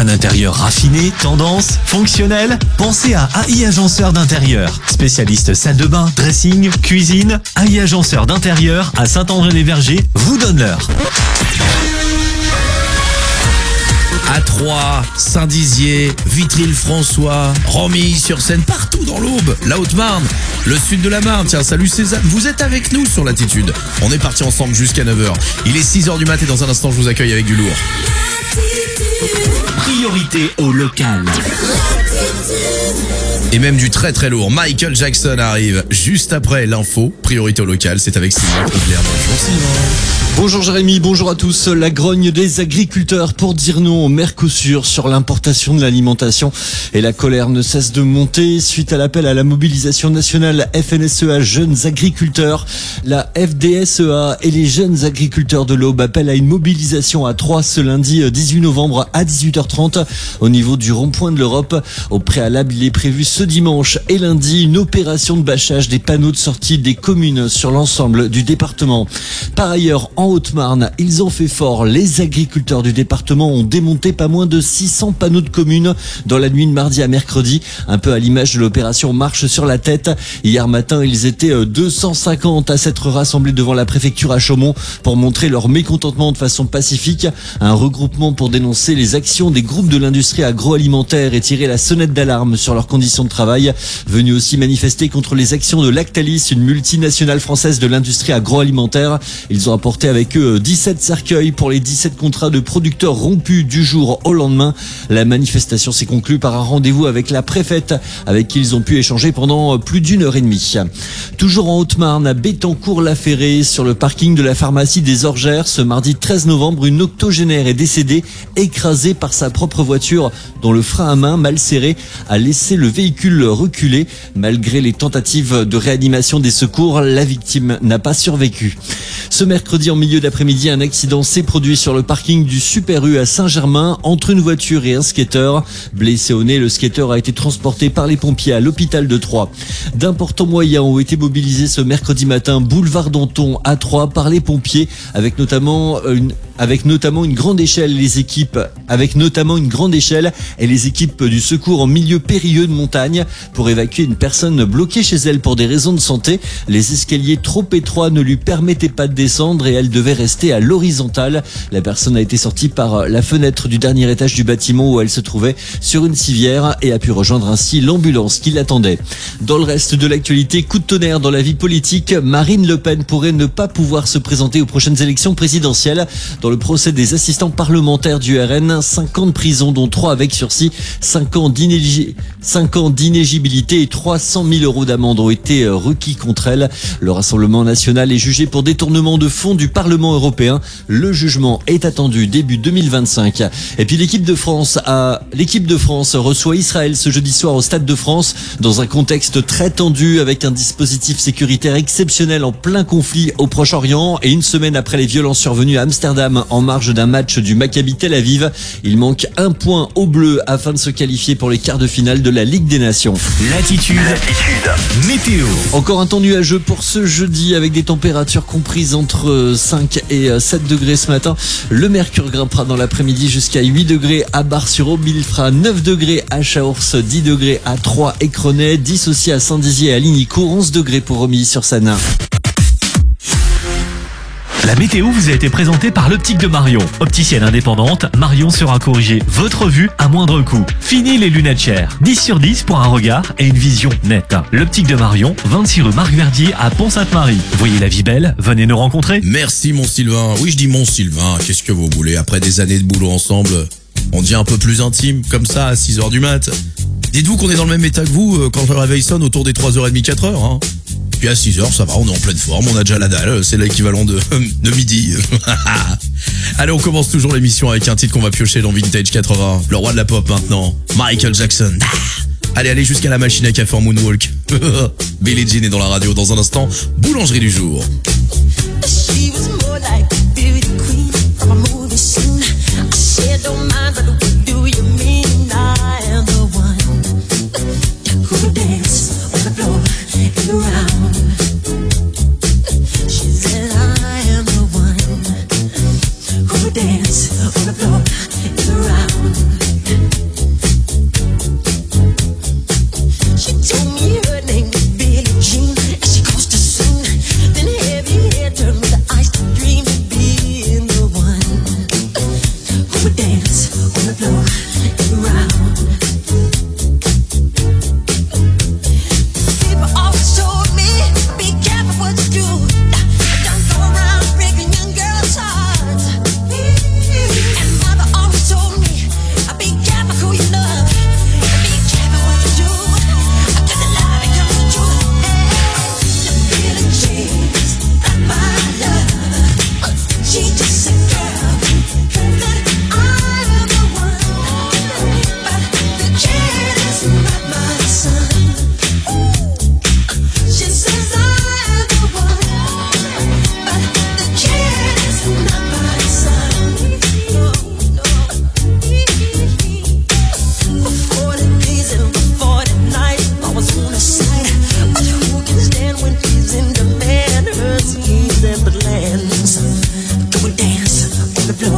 Un intérieur raffiné, tendance, fonctionnel? Pensez à AI Agenceur d'intérieur. Spécialiste salle de bain, dressing, cuisine, AI Agenceur d'intérieur à Saint-André-les-Vergers vous donne l'heure. À Troyes, Saint-Dizier, Vitry-le-François, Romilly-sur-Seine, partout dans l'Aube, la Haute-Marne, le sud de la Marne. Tiens, salut Cézanne, vous êtes avec nous sur Latitude. On est parti ensemble jusqu'à 9h. Il est 6h du mat et dans un instant, je vous accueille avec du lourd. Priorité au local. Et même du très très lourd. Michael Jackson arrive juste après l'info. Priorité au local, c'est avec Sylvain Troubler. Bonjour Sylvain. Bonjour Jérémy, bonjour à tous. La grogne des agriculteurs pour dire non au Mercosur sur l'importation de l'alimentation. Et la colère ne cesse de monter suite à l'appel à la mobilisation nationale FNSEA Jeunes Agriculteurs. La FDSEA et les jeunes agriculteurs de l'Aube appellent à une mobilisation à Troyes ce lundi 18 novembre à 18h30 au niveau du rond-point de l'Europe. Au préalable, il est prévu ce dimanche et lundi une opération de bâchage des panneaux de sortie des communes sur l'ensemble du département. Par ailleurs, en Haute-Marne, ils ont fait fort. Les agriculteurs du département ont démonté pas moins de 600 panneaux de communes dans la nuit de mardi à mercredi, un peu à l'image de l'opération Marche sur la tête. Hier matin, ils étaient 250 à s'être rassemblés devant la préfecture à Chaumont pour montrer leur mécontentement de façon pacifique. Un regroupement pour dénoncer les actions des groupes de l'industrie agroalimentaire et tirer la sonnette d'alarme sur leurs conditions de travail. Venus aussi manifester contre les actions de Lactalis, une multinationale française de l'industrie agroalimentaire. Ils ont apporté avec eux 17 cercueils pour les 17 contrats de producteurs rompus du jour au lendemain. La manifestation s'est conclue par un rendez-vous avec la préfète avec qui ils ont pu échanger pendant plus d'une heure et demie. Toujours en Haute-Marne, à Béthencourt-la-Ferrée, sur le parking de la pharmacie des Orgères, ce mardi 13 novembre, une octogénaire est décédée, écrasée par sa propre voiture dont le frein à main mal serré a laissé le véhicule reculer. Malgré les tentatives de réanimation des secours, la victime n'a pas survécu. Ce mercredi, en milieu d'après-midi, un accident s'est produit sur le parking du Super U à Saint-Germain entre une voiture et un skateur. Blessé au nez, le skateur a été transporté par les pompiers à l'hôpital de Troyes. D'importants moyens ont été mobilisés ce mercredi matin, boulevard Danton à Troyes, par les pompiers, avec notamment une grande échelle et les équipes du secours en milieu périlleux de montagne pour évacuer une personne bloquée chez elle pour des raisons de santé. Les escaliers trop étroits ne lui permettaient pas de descendre et elle devait rester à l'horizontale. La personne a été sortie par la fenêtre du dernier étage du bâtiment où elle se trouvait sur une civière et a pu rejoindre ainsi l'ambulance qui l'attendait. Dans le reste de l'actualité, coup de tonnerre dans la vie politique, Marine Le Pen pourrait ne pas pouvoir se présenter aux prochaines élections présidentielles. Dans le procès des assistants parlementaires du RN, 5 ans de prison dont 3 avec sursis, 5 ans d'inéligibilité et 300 000 euros d'amende ont été requis contre elle. Le Rassemblement national est jugé pour détournement de fonds du Parlement européen. Le jugement est attendu début 2025. Et puis l'équipe de France reçoit Israël ce jeudi soir au Stade de France dans un contexte très tendu avec un dispositif sécuritaire exceptionnel en plein conflit au Proche-Orient et une semaine après les violences survenues à Amsterdam en marge d'un match du Maccabi Tel Aviv. Il manque un point aux Bleus afin de se qualifier pour les quarts de finale de la Ligue des Nations. Latitude. Météo. Encore un temps nuageux pour ce jeudi avec des températures comprises entre 5 et 7 degrés ce matin. Le mercure grimpera dans l'après-midi jusqu'à 8 degrés à Bar-sur-Aube. Il fera 9 degrés à Chaours, 10 degrés à Troyes et Crenay, 10 aussi à Saint-Dizier et à Lignicourt, 11 degrés pour Romilly-sur-Seine. La météo vous a été présentée par l'Optique de Marion. Opticienne indépendante, Marion sera corriger votre vue à moindre coût. Fini les lunettes chères. 10 sur 10 pour un regard et une vision nette. L'Optique de Marion, 26 rue Marc Verdier à Pont-Sainte-Marie. Voyez la vie belle, venez nous rencontrer. Merci mon Sylvain. Oui, je dis mon Sylvain. Qu'est-ce que vous voulez? Après des années de boulot ensemble, on devient un peu plus intime, comme ça, à 6h du mat. Dites-vous qu'on est dans le même état que vous quand le réveil sonne autour des 3h30, 4h. Hein. Puis à 6h, ça va, on est en pleine forme, on a déjà la dalle, c'est l'équivalent de midi. Allez, on commence toujours l'émission avec un titre qu'on va piocher dans Vintage 80. Le roi de la pop maintenant, Michael Jackson. Allez, jusqu'à la machine à café en moonwalk. Billie Jean est dans la radio dans un instant. Boulangerie du jour. Dance on the floor, in the round.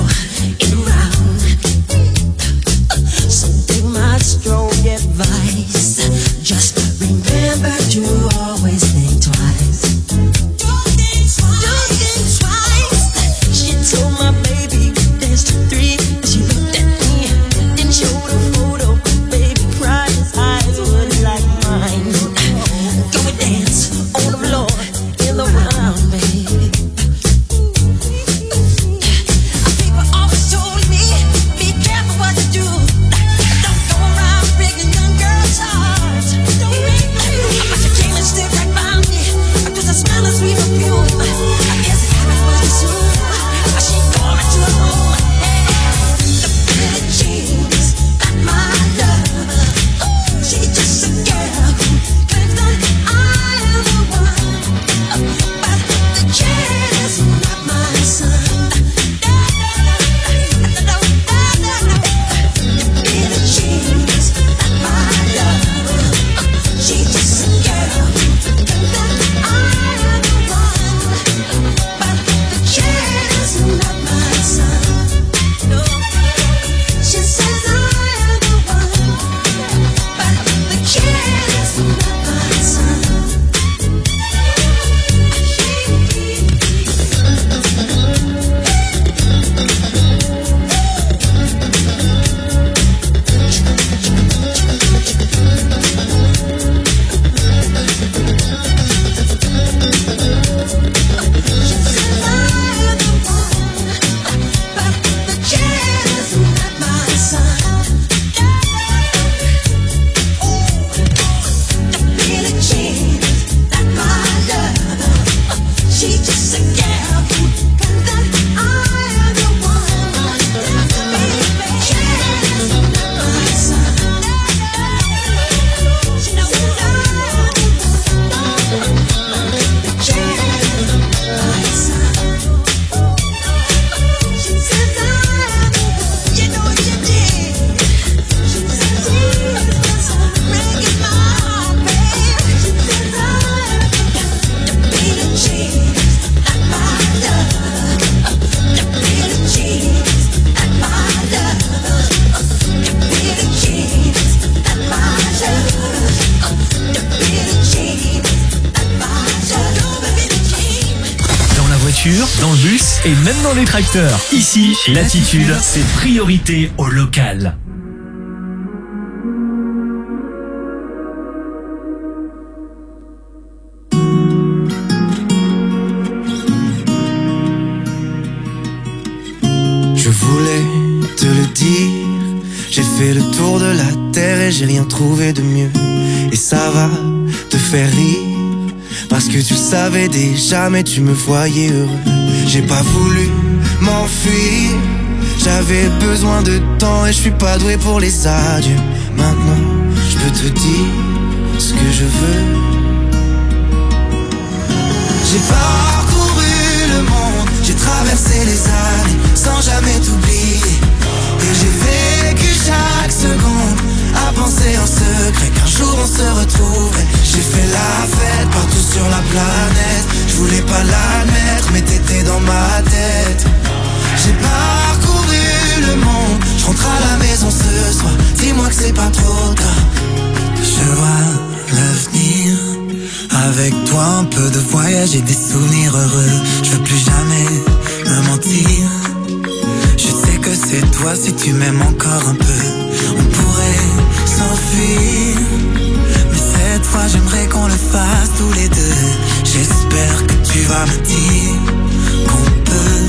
Dans le bus et même dans les tracteurs. Ici, Latitude, c'est priorité au local. Je voulais te le dire, j'ai fait le tour de la terre et j'ai rien trouvé de mieux. Et ça va te faire rire, parce que tu le savais déjà mais tu me voyais heureux. J'ai pas voulu m'enfuir, j'avais besoin de temps et je suis pas doué pour les adieux. Maintenant je peux te dire ce que je veux. J'ai parcouru le monde, j'ai traversé les années sans jamais t'oublier. Et j'ai vécu chaque seconde à penser en secret qu'un jour on se retrouverait. J'ai fait la fête partout sur la planète, je voulais pas l'admettre mais t'étais dans ma tête. J'ai parcouru le monde, je rentre à la maison ce soir, dis-moi que c'est pas trop tard. Je vois l'avenir, avec toi un peu de voyage et des souvenirs heureux. Je veux plus jamais me mentir, je sais que c'est toi si tu m'aimes encore un peu. On pourrait s'enfuir, mais cette fois j'aimerais qu'on le fasse tous les deux. J'espère que tu vas me dire qu'on peut.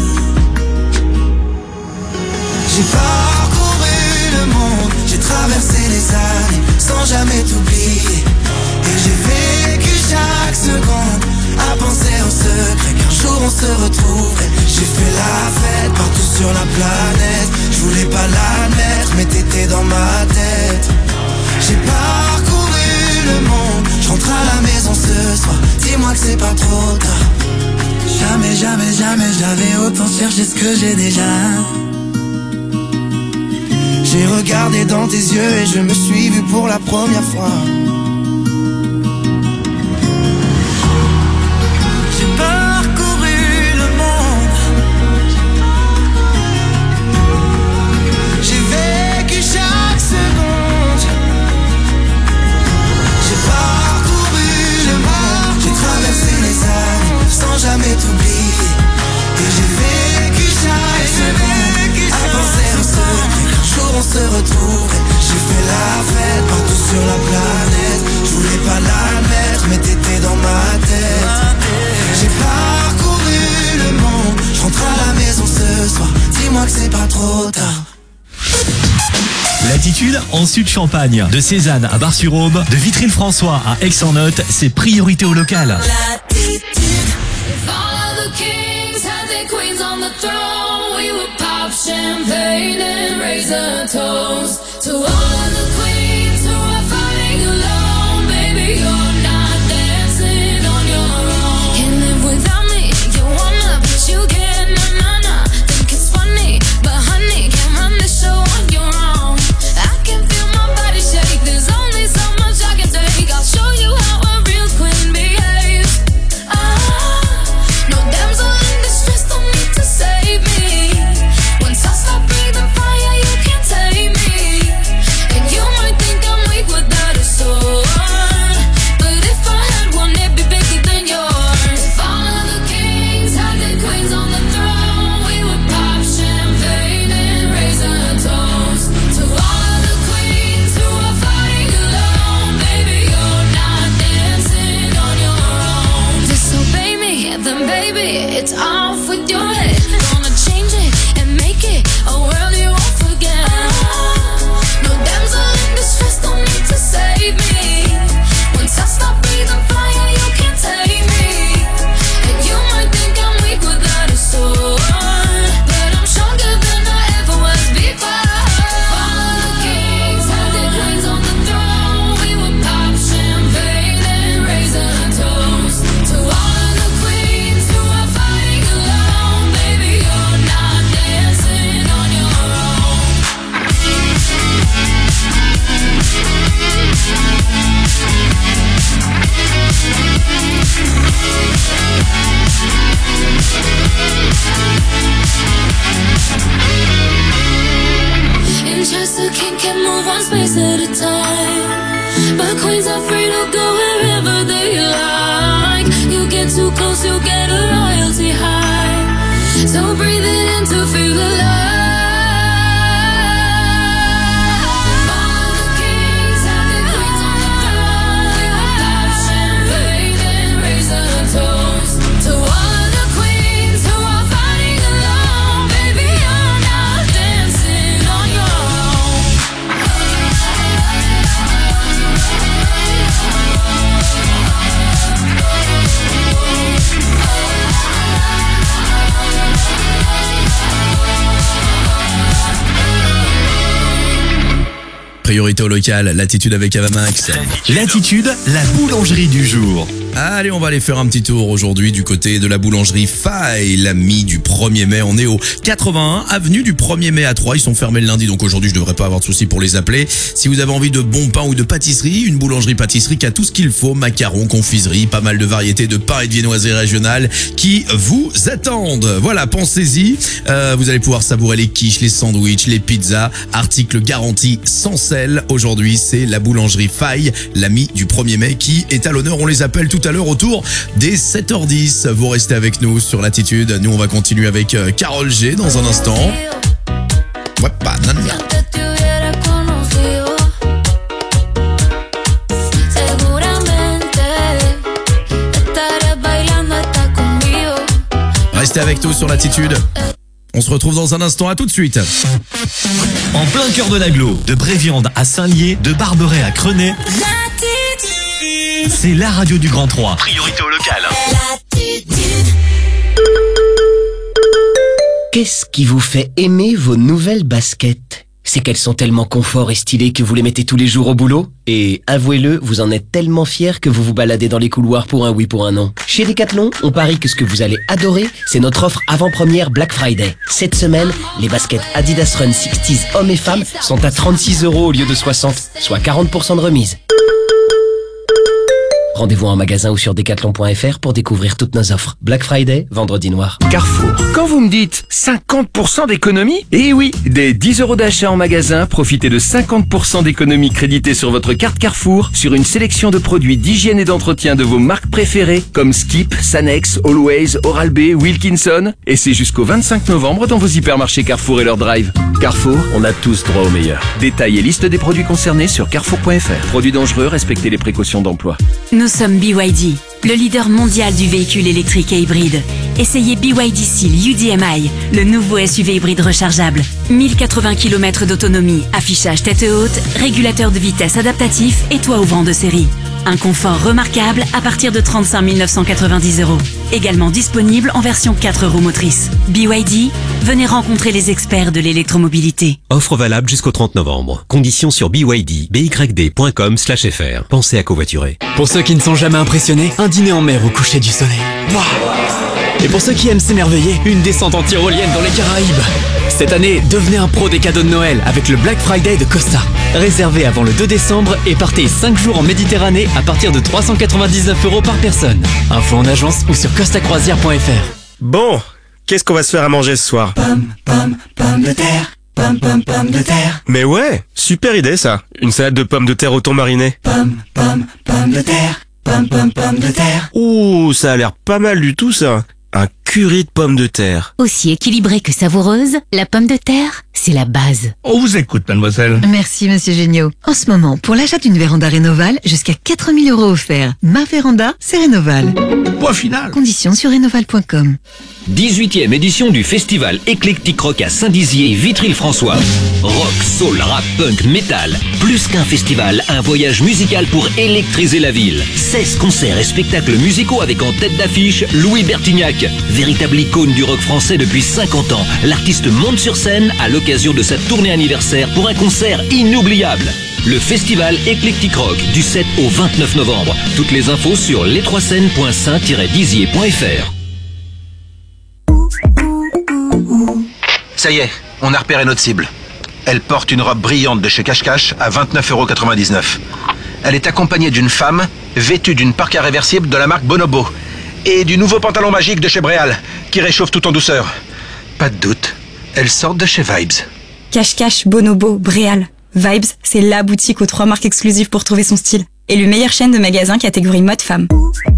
J'ai parcouru le monde, j'ai traversé les années sans jamais t'oublier. Et j'ai vécu chaque seconde à penser en secret qu'un jour on se retrouverait. J'ai fait la fête partout sur la planète, je voulais pas l'admettre mais t'étais dans ma tête. J'ai parcouru le monde, je rentre à la maison ce soir, dis-moi que c'est pas trop tard. Jamais, jamais, jamais j'avais autant cherché ce que j'ai déjà. J'ai regardé dans tes yeux et je me suis vu pour la première fois. J'ai parcouru le monde, Latitude en Sud-Champagne. De Cézanne à Bar-sur-Aube, de Vitry-le-François à Aix-en-Othe, c'est priorité au local. Champagne and raise a toast to all of the queens who are fighting alone. Baby, you're not dancing on your own. Can't live without me. You wanna, but you can't. Nah. Think it's funny, but honey, can't run the show on your own. I can feel my body shake. There's only so much I can take. I'll show you how a real queen behaves. No damsel in distress, don't need to save me. Once I stop breathing fire, you can't take me. And you might think I'm weak without a sword, but if I had one, it'd be bigger than yours. If all of the kings had their queens on the throne, we would pop champagne and raise a toast to all of the queens who are fighting alone. Baby, you're not dancing on your own. Disobey me, then baby, it's off with your head. Gonna change it and make it a world you won't forget. No damsel in distress, don't need to save me. Once I stop breathing fire, you can't take me. And you might think I'm weak without a sword, but I'm stronger than I ever was before. All of the kings had their queens on the throne. We would pop champagne and raise a toast to all of the queens who are fighting alone. Baby, you're not dancing on your own. In Chester King can move one space at a time, but queens are free to go wherever they like. You get too close, you get a royalty high. So breathe it in to feel alive. All the kings have their queens on the throne. We will pop champagne and raise a toast to all of the queens who are fighting alone. Baby, you're not dancing on your own. Priorité au local, Latitude avec Avamax. Latitude, la boulangerie du jour. Allez, on va aller faire un petit tour aujourd'hui du côté de la boulangerie Faille, l'ami du 1er mai. On est au 81 avenue du 1er mai à 3. Ils sont fermés le lundi, donc aujourd'hui je devrais pas avoir de soucis pour les appeler. Si vous avez envie de bon pain ou de pâtisserie, une boulangerie-pâtisserie qui a tout ce qu'il faut, macarons, confiserie, pas mal de variétés de pain et de viennoiserie régionale qui vous attendent. Voilà, pensez-y. Vous allez pouvoir savourer les quiches, les sandwichs, les pizzas, articles garantis sans sel. Aujourd'hui, c'est la boulangerie Faille, l'ami du 1er mai qui est à l'honneur. On les appelle tout à l'heure autour des 7h10. Vous restez avec nous sur Latitude. Nous, on va continuer avec Carole G dans un instant. Ouais, banane. Restez avec nous sur Latitude. On se retrouve dans un instant, à tout de suite. En plein cœur de l'agglo, de Bréviande à Saint-Lié, de Barberet à Crenay, c'est la radio du Grand 3. Priorité au local. Qu'est-ce qui vous fait aimer vos nouvelles baskets? C'est qu'elles sont tellement confort et stylées que vous les mettez tous les jours au boulot? Et avouez-le, vous en êtes tellement fiers que vous vous baladez dans les couloirs pour un oui pour un non. Chez Decathlon, on parie que ce que vous allez adorer, c'est notre offre avant-première Black Friday. Cette semaine, les baskets Adidas Run 60s hommes et femmes sont à 36 € au lieu de 60, soit 40% de remise. Rendez-vous en magasin ou sur decathlon.fr pour découvrir toutes nos offres. Black Friday, vendredi noir. Carrefour. Quand vous me dites 50% d'économie, eh oui, dès 10 € d'achat en magasin, profitez de 50% d'économie créditée sur votre carte Carrefour sur une sélection de produits d'hygiène et d'entretien de vos marques préférées comme Skip, Sanex, Always, Oral-B, Wilkinson. Et c'est jusqu'au 25 novembre dans vos hypermarchés Carrefour et leur drive. Carrefour, on a tous droit au meilleur. Détails et liste des produits concernés sur carrefour.fr. Produits dangereux, respectez les précautions d'emploi. Nous sommes BYD. le leader mondial du véhicule électrique et hybride. Essayez BYD Seal UDMI, le nouveau SUV hybride rechargeable. 1080 km d'autonomie, affichage tête haute, régulateur de vitesse adaptatif et toit ouvrant de série. Un confort remarquable à partir de 35 990 €. Également disponible en version 4 roues motrices. BYD, venez rencontrer les experts de l'électromobilité. Offre valable jusqu'au 30 novembre. Conditions sur byd.com/fr. Pensez à covoiturer. Pour ceux qui ne sont jamais impressionnés, un dîner en mer au coucher du soleil. Wow. Et pour ceux qui aiment s'émerveiller, une descente en tyrolienne dans les Caraïbes. Cette année, devenez un pro des cadeaux de Noël avec le Black Friday de Costa. Réservez avant le 2 décembre et partez 5 jours en Méditerranée à partir de 399 € par personne. Info en agence ou sur costacroisière.fr. Bon, qu'est-ce qu'on va se faire à manger ce soir? Pomme de terre. Pomme de terre. Mais ouais, super idée ça. Une salade de pommes de terre au thon mariné. Pomme de terre. Pomme de terre. Ouh, ça a l'air pas mal du tout ça. Un curry de pommes de terre. Aussi équilibrée que savoureuse, la pomme de terre, c'est la base. On vous écoute, mademoiselle. Merci, monsieur Géniaud. En ce moment, pour l'achat d'une véranda Rénoval, jusqu'à 4 000 € offerts. Ma véranda, c'est Rénoval. Point final. Conditions sur rénoval.com. 18e édition du festival Eclectic Rock à Saint-Dizier, Vitry-le-François. Rock, soul, rap, punk, métal. Plus qu'un festival, un voyage musical pour électriser la ville. 16 concerts et spectacles musicaux avec en tête d'affiche Louis Bertignac. Véritable icône du rock français depuis 50 ans, l'artiste monte sur scène à l'occasion de sa tournée anniversaire pour un concert inoubliable. Le festival Eclectic Rock du 7 au 29 novembre. Toutes les infos sur les3scènes.saint-dizier.fr. Ça y est, on a repéré notre cible. Elle porte une robe brillante de chez Cache Cache à 29,99 €. Elle est accompagnée d'une femme vêtue d'une parka réversible de la marque Bonobo et du nouveau pantalon magique de chez Bréal qui réchauffe tout en douceur. Pas de doute, elles sortent de chez Vibes. Cache Cache, Bonobo, Bréal. Vibes, c'est la boutique aux 3 marques exclusives pour trouver son style. Et le meilleur chaîne de magasins catégorie mode femme.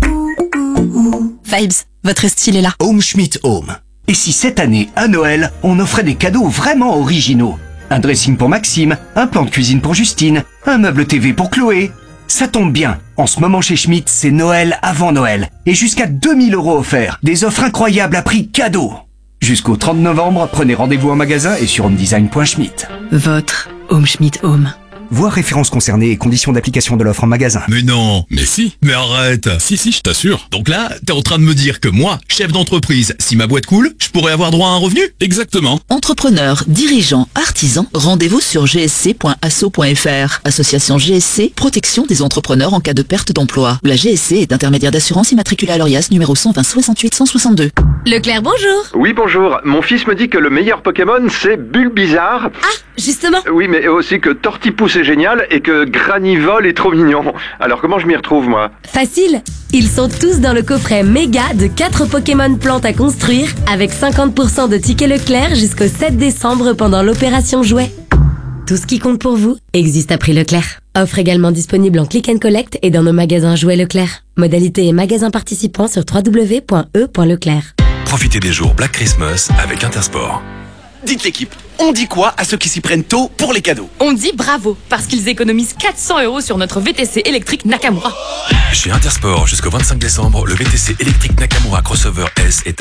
Vibes, votre style est là. Home Schmidt Home. Et si cette année, à Noël, on offrait des cadeaux vraiment originaux? Un dressing pour Maxime, un plan de cuisine pour Justine, un meuble TV pour Chloé. Ça tombe bien, en ce moment chez Schmidt, c'est Noël avant Noël. Et jusqu'à 2000 € offerts. Des offres incroyables à prix cadeau. Jusqu'au 30 novembre, prenez rendez-vous en magasin et sur homedesign.schmidt. Votre Home Schmidt Home. Voir références concernées et conditions d'application de l'offre en magasin. Mais non, mais si, mais arrête. Si, je t'assure. Donc là, t'es en train de me dire que moi, chef d'entreprise, si ma boîte coule, je pourrais avoir droit à un revenu? Exactement. Entrepreneurs, dirigeants, artisans, rendez-vous sur gsc.asso.fr. Association GSC, protection des entrepreneurs en cas de perte d'emploi. La GSC est intermédiaire d'assurance immatriculée à l'ORIAS numéro 120 68 162. Leclerc, bonjour. Oui, bonjour. Mon fils me dit que le meilleur Pokémon, c'est Bulbizarre. Ah, justement. Oui, mais aussi que Tortipousse est génial et que Granivol est trop mignon. Alors comment je m'y retrouve, moi? Facile. Ils sont tous dans le coffret méga de 4 Pokémon plantes à construire avec 50% de tickets Leclerc jusqu'au 7 décembre pendant l'opération Jouet. Tout ce qui compte pour vous existe à prix Leclerc. Offre également disponible en click and collect et dans nos magasins Jouets Leclerc. Modalité et magasins participants sur www.e.leclerc. Profitez des jours Black Christmas avec Intersport. Dites l'équipe, on dit quoi à ceux qui s'y prennent tôt pour les cadeaux? On dit bravo, parce qu'ils économisent 400 € sur notre VTC électrique Nakamura. Chez Intersport, jusqu'au 25 décembre, le VTC électrique Nakamura Crossover S est à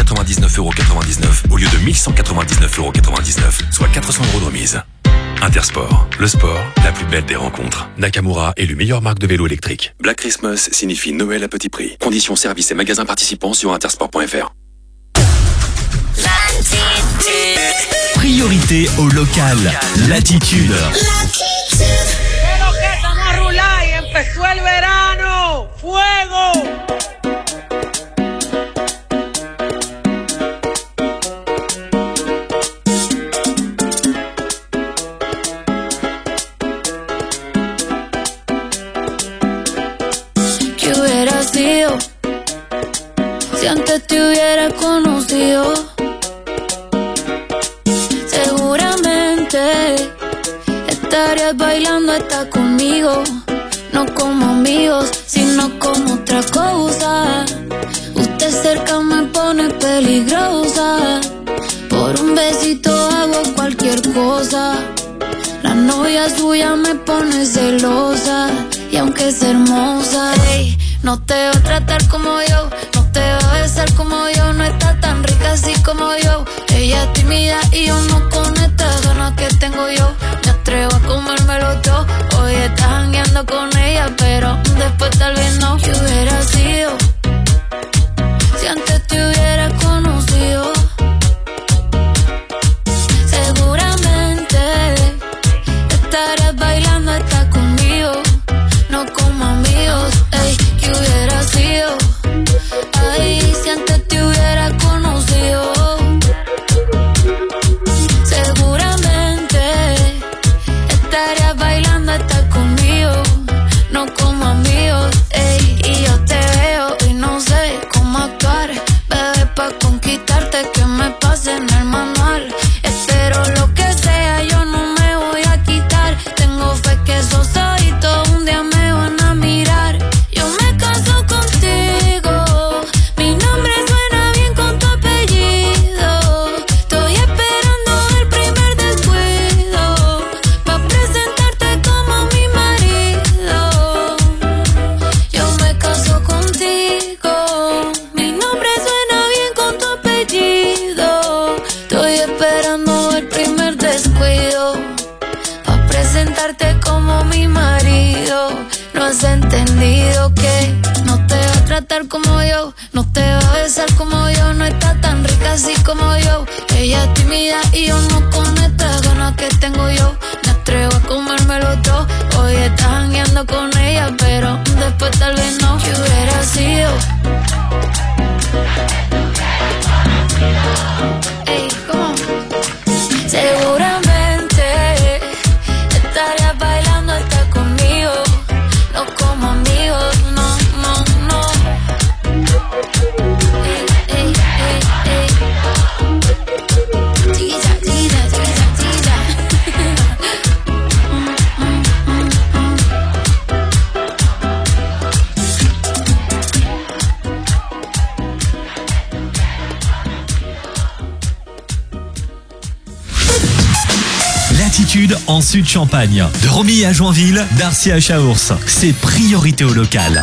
799,99 € au lieu de 1199,99 €, soit 400 € de remise. Intersport, le sport, la plus belle des rencontres. Nakamura est le meilleur marque de vélo électrique. Black Christmas signifie Noël à petit prix. Conditions, services et magasins participants sur intersport.fr. Priorité au local. Latitude. ¿Qué hubiera sido si antes te hubiera conocido? Seguramente estarías bailando hasta conmigo, no como amigos, sino como otra cosa. Usted cerca me pone peligrosa, por un besito hago cualquier cosa. La novia suya me pone celosa, y aunque es hermosa, ey, No te va a tratar como yo, no te va a besar como yo, no está tan rica así como yo. Ella es tímida y yo no con estas ganas que tengo yo. Me atrevo a comérmelo todo. Hoy estás jangueando con ella, pero después tal vez no. ¿Qué hubiera sido si antes te hubiera conocido? Seguramente estarías bailando hasta conmigo, no como amigos. Ey, ¿qué hubiera sido? Ay, si antes te hubiera conocido. Seguramente estarías bailando hasta conmigo, no como amigos. Ey, y yo te veo y no sé cómo actuar, bebé, pa' conquistarte que me pase en el manual. Espero lo que sea, yo no me voy a quitar. Tengo fe que esos ojitos un día me van a mirar. Yo me caso contigo, mi nombre suena bien con tu apellido. Estoy esperando el primer descuido pa' presentarte como mi marido. Yo me caso contigo, mi nombre suena bien con tu apellido. Estoy esperando el primer descuido pa' presentarte como mi marido. No has entendido que no te va a tratar como yo, no te va a besar como yo, no está tan rica así como yo. Ella es tímida y yo no con estas ganas que tengo yo. Me atrevo a comérmelo todo. Hoy estás jangueando con ella, pero después tal vez no. ¿Qué hubiera sido? Ey, ¿cómo? Seguramente estarías bailando hasta conmigo, no como amigos, no, no, no. Ey, ey, ey, ey. Tira, tira, tira, tira. L'attitude en Sud Champagne. De Romilly à Joinville, d'Arcy à Chaours. C'est priorité au local.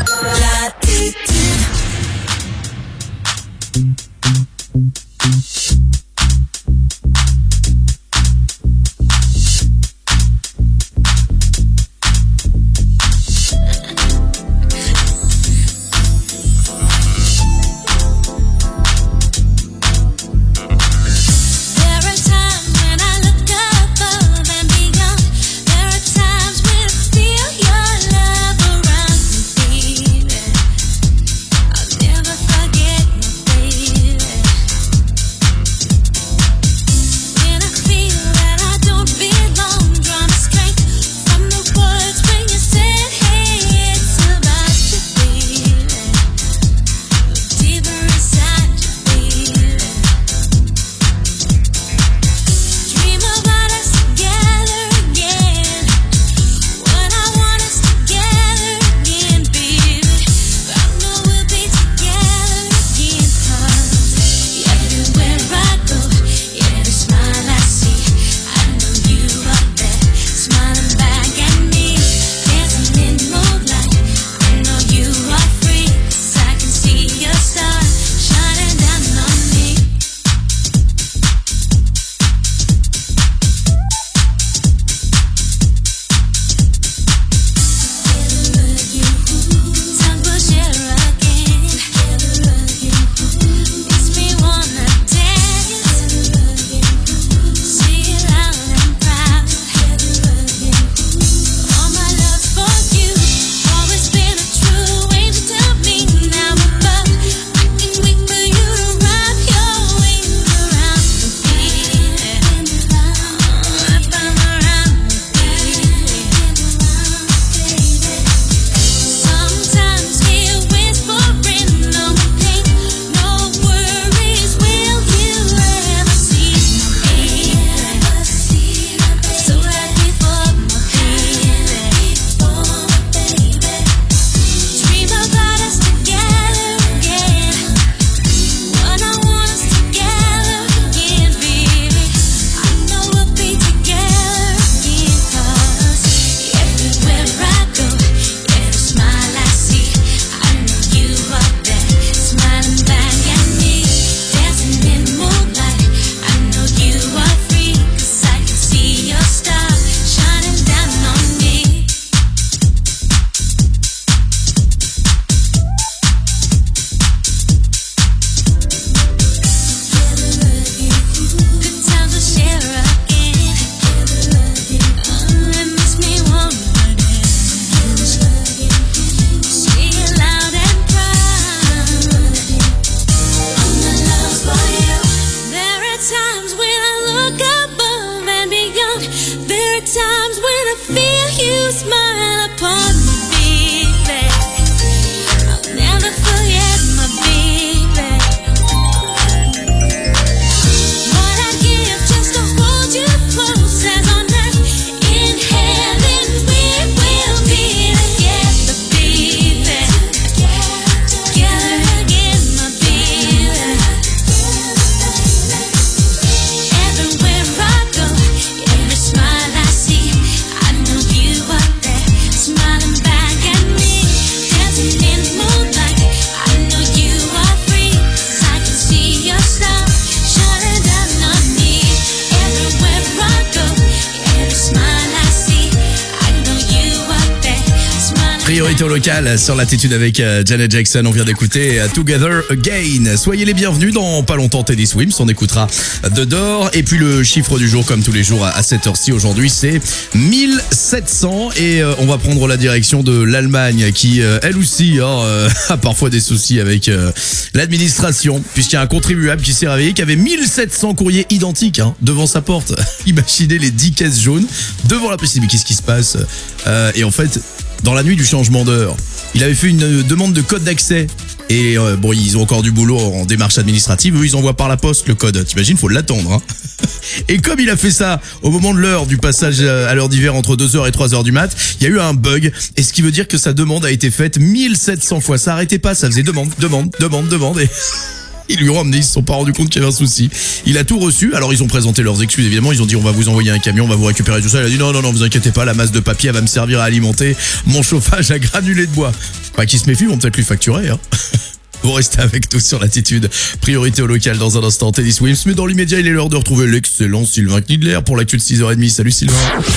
feel you smile upon me, baby. I'll never forget my baby. What I'd give just to hold you close as on earth. In heaven we will be together, baby. Together again, my baby. Everywhere I go, every smile I see, I know you are there, smiling back at me. Dancing in the moonlight, I know you are free, 'cause I can see your star shining down on me. Everywhere I go, every smile I see, I know you are there, smiling. Priorité au local sur l'attitude avec Janet Jackson. On vient d'écouter Together Again. Soyez les bienvenus dans pas longtemps Teddy Swims. On écoutera The Door. Et puis le chiffre du jour, comme tous les jours à cette heure-ci aujourd'hui, c'est 1700. Et on va prendre la direction de l'Allemagne qui, elle aussi, a parfois des soucis avec l'administration. Puisqu'il y a un contribuable qui s'est réveillé qui avait 1700 courriers identiques devant sa porte. Imaginez les 10 caisses jaunes devant la piscine. Mais qu'est-ce qui se passe? Et en fait, dans la nuit du changement d'heure, il avait fait une demande de code d'accès. Et bon, ils ont encore du boulot en démarche administrative. Eux, ils envoient par la poste le code. T'imagines, faut l'attendre. Et comme il a fait ça au moment de l'heure du passage à l'heure d'hiver entre 2h et 3h du mat, il y a eu un bug. Et ce qui veut dire que sa demande a été faite 1700 fois. Ça arrêtait pas, ça faisait demande. Et ils lui ont ramené, ils se sont pas rendus compte qu'il y avait un souci. Il a tout reçu, alors ils ont présenté leurs excuses évidemment, ils ont dit on va vous envoyer un camion, on va vous récupérer tout ça. Il a dit non, vous inquiétez pas, la masse de papier elle va me servir à alimenter mon chauffage à granulés de bois. Enfin, qui se méfie, vont peut-être lui facturer. Vous restez avec nous sur l'attitude. Priorité au local dans un instant, Teddy Swims. Mais dans l'immédiat, il est l'heure de retrouver l'excellent Sylvain Knidler pour l'actu de 6h30. Salut Sylvain.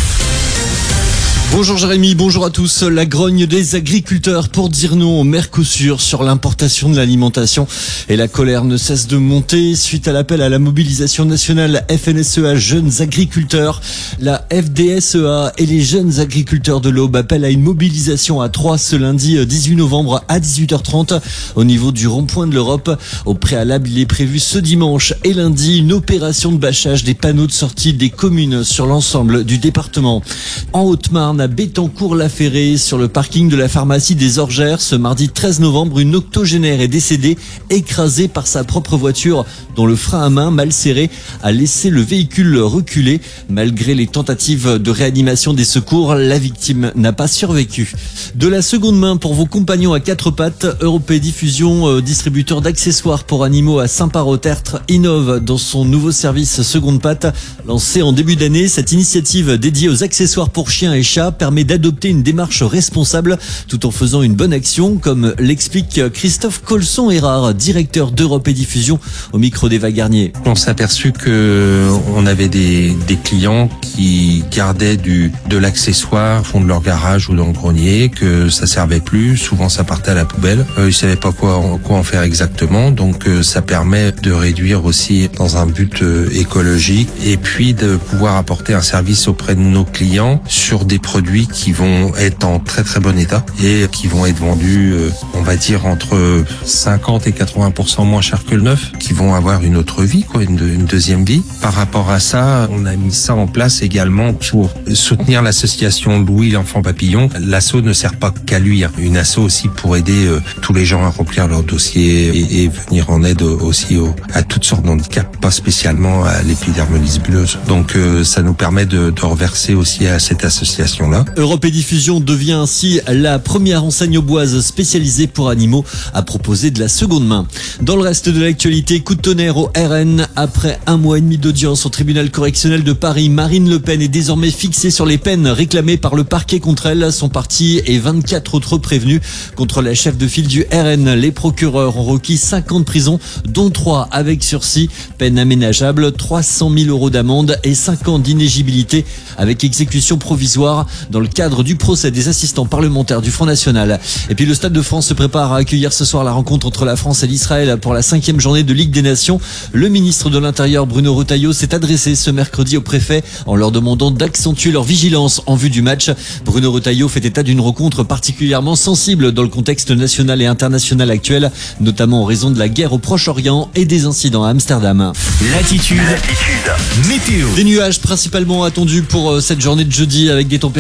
Bonjour Jérémy, bonjour à tous. La grogne des agriculteurs pour dire non au Mercosur sur l'importation de l'alimentation. Et la colère ne cesse de monter suite à l'appel à la mobilisation nationale FNSEA Jeunes Agriculteurs. La FDSEA et les jeunes agriculteurs de l'Aube appellent à une mobilisation à 3 ce lundi 18 novembre à 18h30 au niveau du rond-point de l'Europe. Au préalable, il est prévu ce dimanche et lundi une opération de bâchage des panneaux de sortie des communes sur l'ensemble du département. En Haute-Marne, à Béthencourt-la-Ferrée, sur le parking de la pharmacie des Orgères, ce mardi 13 novembre, une octogénaire est décédée, écrasée par sa propre voiture, dont le frein à main mal serré a laissé le véhicule reculer. Malgré les tentatives de réanimation des secours, la victime n'a pas survécu. De la seconde main pour vos compagnons à quatre pattes, Europé Diffusion, distributeur d'accessoires pour animaux à Saint-Parot-Tertre, innove dans son nouveau service seconde patte. Lancé en début d'année, cette initiative dédiée aux accessoires pour chiens et chats permet d'adopter une démarche responsable tout en faisant une bonne action, comme l'explique Christophe Colson-Hérard, directeur d'Europé Diffusion, au micro d'Eva Garnier. On s'est aperçu que on avait des clients qui gardaient de l'accessoire au fond de leur garage ou dans le grenier, que ça servait plus, souvent ça partait à la poubelle. Ils savaient pas quoi en faire exactement, donc ça permet de réduire aussi dans un but écologique et puis de pouvoir apporter un service auprès de nos clients sur des produits qui vont être en très très bon état et qui vont être vendus, on va dire, entre 50 et 80% moins cher que le neuf, qui vont avoir une autre vie, une deuxième vie. Par rapport à ça, on a mis ça en place également pour soutenir l'association Louis l'Enfant Papillon. L'asso ne sert pas qu'à lui, une asso aussi pour aider tous les gens à remplir leur dossier et venir en aide aussi à toutes sortes de handicaps, pas spécialement à l'épidermolyse bulleuse. Donc ça nous permet de reverser aussi à cette association-là. Europé Diffusion devient ainsi la première enseigne auboise spécialisée pour animaux à proposer de la seconde main. Dans le reste de l'actualité, coup de tonnerre au RN. Après un mois et demi d'audience au tribunal correctionnel de Paris, Marine Le Pen est désormais fixée sur les peines réclamées par le parquet contre elle, son parti et 24 autres prévenus. Contre la chef de file du RN, les procureurs ont requis 5 ans de prison, dont 3 avec sursis, peine aménageable, 300 000 € d'amende et 5 ans d'inéligibilité avec exécution provisoire dans le cadre du procès des assistants parlementaires du Front National. Et puis le Stade de France se prépare à accueillir ce soir la rencontre entre la France et l'Israël pour la 5e journée de Ligue des Nations. Le ministre de l'Intérieur Bruno Retailleau s'est adressé ce mercredi aux préfets en leur demandant d'accentuer leur vigilance en vue du match. Bruno Retailleau fait état d'une rencontre particulièrement sensible dans le contexte national et international actuel, notamment en raison de la guerre au Proche-Orient et des incidents à Amsterdam. L'attitude météo. Des nuages principalement attendus pour cette journée de jeudi avec des températures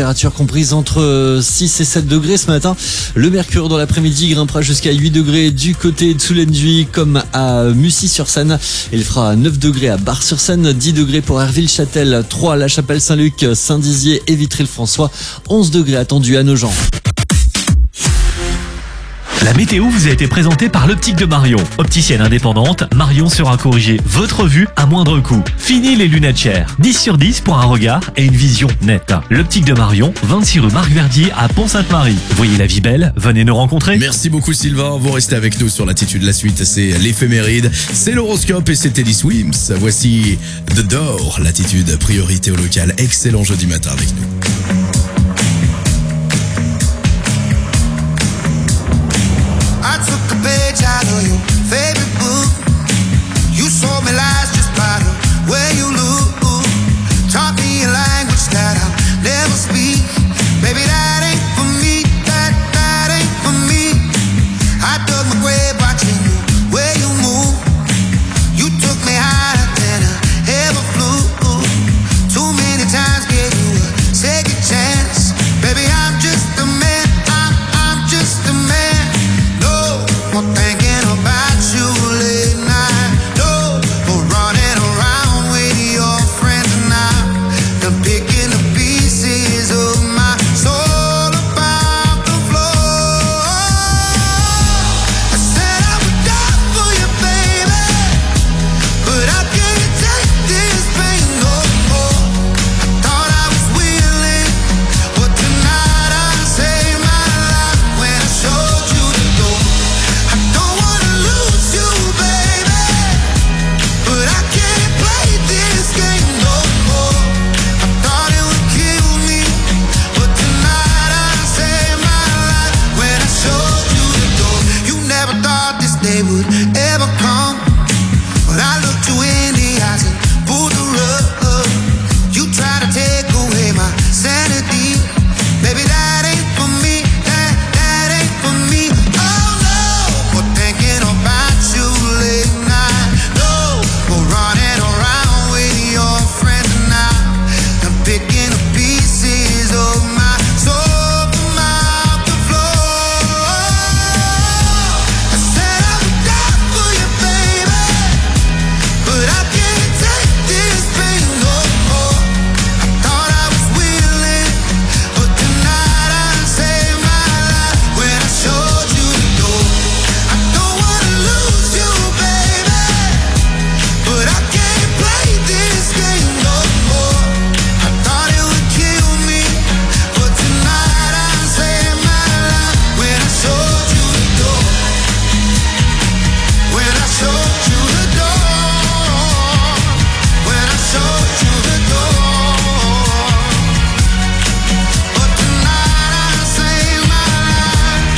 températures comprises entre 6 et 7 degrés ce matin. Le mercure dans l'après-midi grimpera jusqu'à 8 degrés du côté de Soulenduy comme à Mussy-sur-Seine. Il fera 9 degrés à Bar-sur-Seine, 10 degrés pour Herville-Châtel, 3 à La Chapelle-Saint-Luc, Saint-Dizier et Vitry-le-François, 11 degrés attendus à Nogent. La météo vous a été présentée par l'Optique de Marion. Opticienne indépendante, Marion sera corriger votre vue à moindre coût. Fini les lunettes chères. 10 sur 10 pour un regard et une vision nette. L'Optique de Marion, 26 rue Marc Verdier à Pont-Sainte-Marie. Voyez la vie belle, venez nous rencontrer. Merci beaucoup Sylvain, vous restez avec nous sur l'attitude. La suite, c'est l'éphéméride, c'est l'horoscope et c'est Teddy Swims. Voici The Door, l'attitude, priorité au local. Excellent jeudi matin avec nous. Out of your favorite book, you sold me lies just by the way you look. Taught me a language that I'll never speak. Baby, that ain't for me. That ain't for me. I dug my grave watching you where you move. You took me higher than I ever flew. Too many times gave you a second chance. Baby, I'm just a man. I'm just a man. No more thinking about you late night. No more running around with your friends and I'm picking the pieces of my soul about the floor. I said I would die for you, baby, but I can't take this pain no more. I thought I was willing, but tonight I saved my life when I showed you the door. I don't wanna lose you, baby, but I can't play this game no more. I thought it would kill me, but tonight I saved my life when I showed you the door. You never thought this day would ever come, but I looked you in the eyes and pulled the rug. You tried to take away my sanity. Baby, that ain't for me. That ain't for me. Oh no, more thinking about you late night. No more running around with your friends now. I'm picking the pieces of my soul from out the floor. I said I would die for you, baby, but I can't take this pain no more. I thought I was willing, but tonight I saved my life when I showed you the door. I don't wanna lose you, baby, but I can't play this game no more. I thought it would kill me, but tonight I saved my life when I showed you the door. When I showed you the door. When I showed you the door. But tonight I saved my life.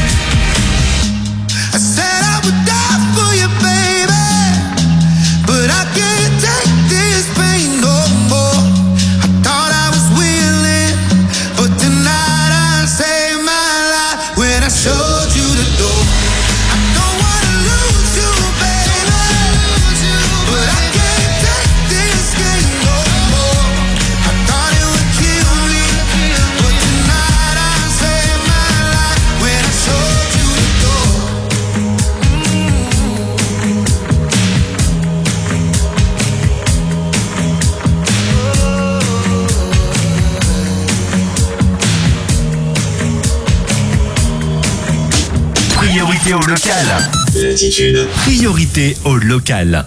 I said I would die for you, baby, but I can't take this pain no more. I thought I was willing, but tonight I saved my life when I showed you the door. I don't wanna lose you, baby, but I can't take this game no more. I thought it would kill me, but tonight I saved my life when I showed you the door. Priorité au local. L'attitude. Priorité au local.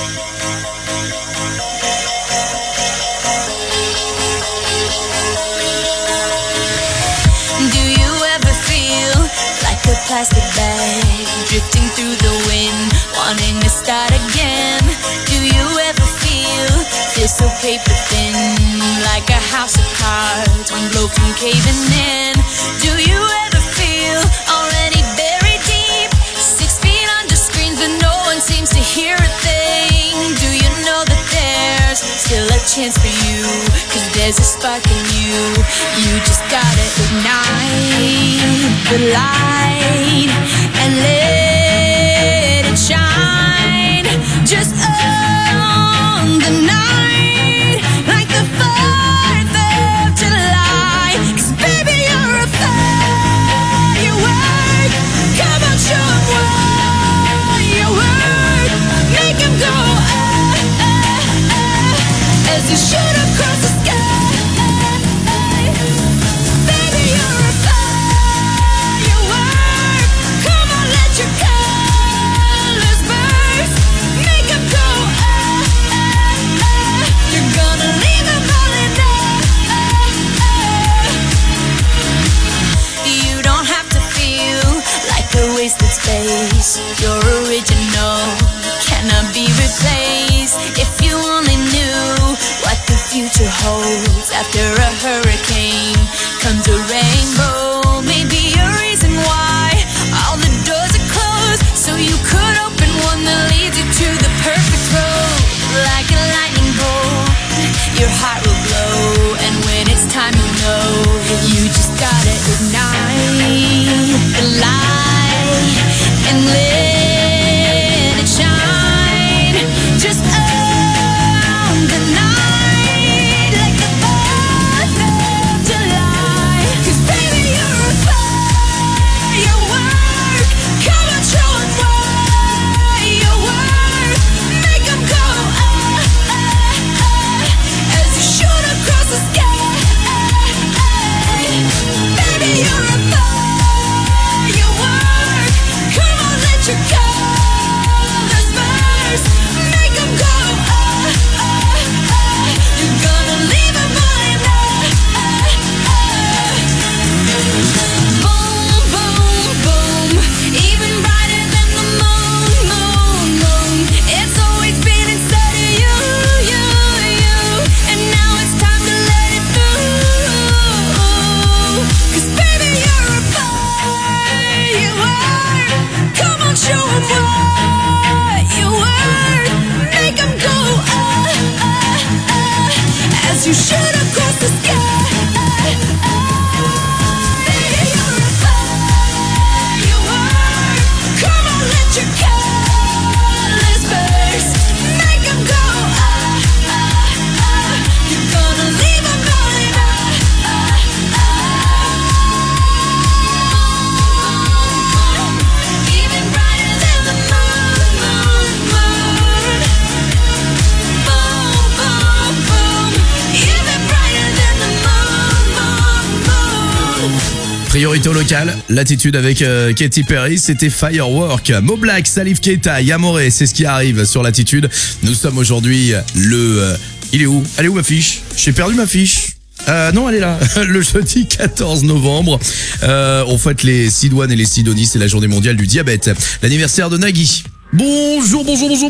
Do you ever feel like a plastic bag drifting through the wind, wanting to start again? Do you ever feel this so paper thin, like a house of cards, one blow from caving in? Do you ever feel already buried deep, 6 feet under screens but no one seems to hear a thing? Do you know that there's still a chance for you, 'cause there's a spark in you. You just gotta ignite the light and let it shine. Just own the night like the 4th of July. first, you're original, cannot be replaced. If you only knew what the future holds. After a hurricane comes a rainbow. Maybe a reason why all the doors are closed, so you could open one that leads you to the perfect road. Like a lightning bolt, your heart will glow, and when it's time you know, you just gotta ignite the light and let it shine. Just own the night like the 4th of July. 'Cause baby you're a firework. Come on, show 'em what you're worth. Make 'em go as you shoot across the sky. Baby you're a firework. Come on, let your colors burst. Make 'em go you're gonna leave 'em all boom, boom, boom. Even brighter than the moon, moon, moon. It's always been inside of you, you, you. And now it's time to let it through. 'Cause baby you're a firework. Come on, show 'em what you're worth. Make 'em go as you shoot across the sky. Baby you're a firework. Come on, let your colors burst. Make 'em go you're gonna leave 'em all even brighter than the moon, moon, moon. Boom, boom, boom. Even brighter than the moon, moon, moon. Priorité au local, l'attitude avec Katy Perry, c'était Firework. Mo Black, Salif Keita, Yamoré, c'est ce qui arrive sur l'attitude. Nous sommes aujourd'hui il est où? Elle est où ma fiche? J'ai perdu ma fiche. Non, elle est là. Le jeudi 14 novembre, on fête les Sidoines et les Sidonis, c'est la journée mondiale du diabète. L'anniversaire de Nagui. Bonjour,